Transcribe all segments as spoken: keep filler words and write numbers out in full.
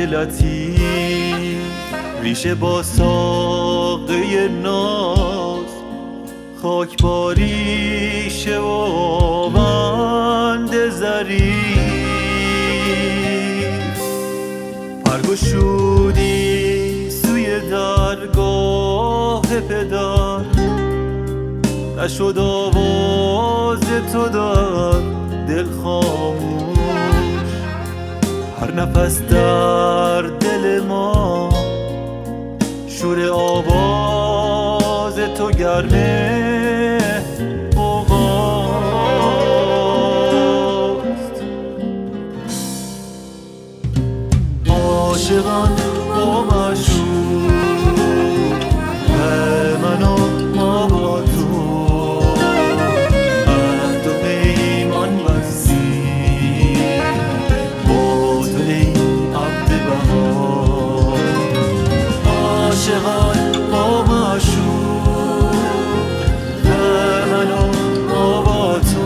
دلتی ریشه با ساقه ناز، خاک با ریشه و بند ظریف، پرگشودی سوی درگاه پدر، نشد آواز تو در دل خاموش. هر نفس در دل ما شور آواز تو گرمه غوغاست. عاشقان با معشوق من و ما با تو عهد و پیمان بستیم، با تو ای عبد بهار. عاشقان با معشوق من و ما با تو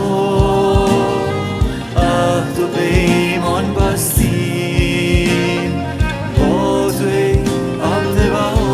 عهد و پیمان بستیم، با تو ای عبد بهار.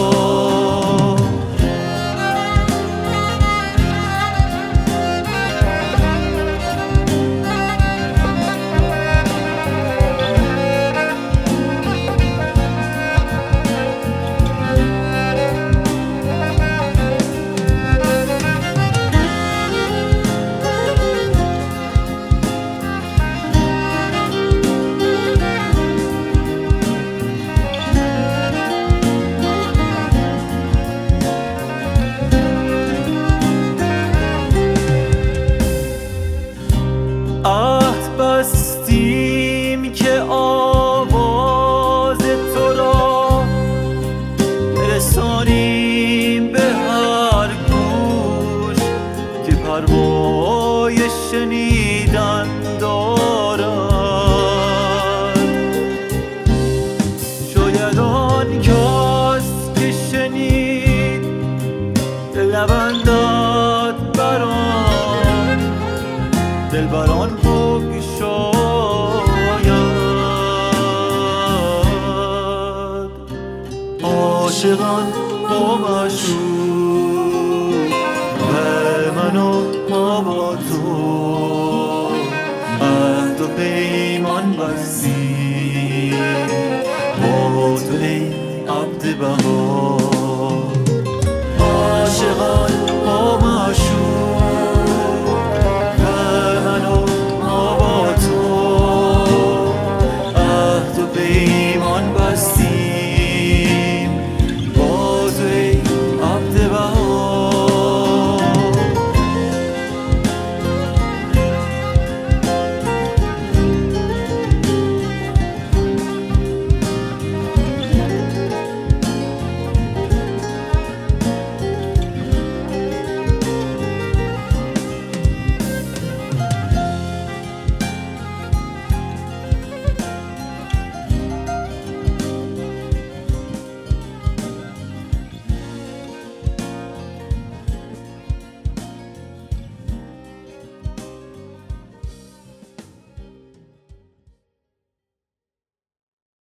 عهد بستیم که آواز تو را برسانیم به هر گوش که پروای شنیدن دارد. شاید آن کس که شنید لبندت بران دل بران بگشاید. عاشقان با معشوق من و ما با تو عهد و پیمان بستیم، با تو ای عبد بهار.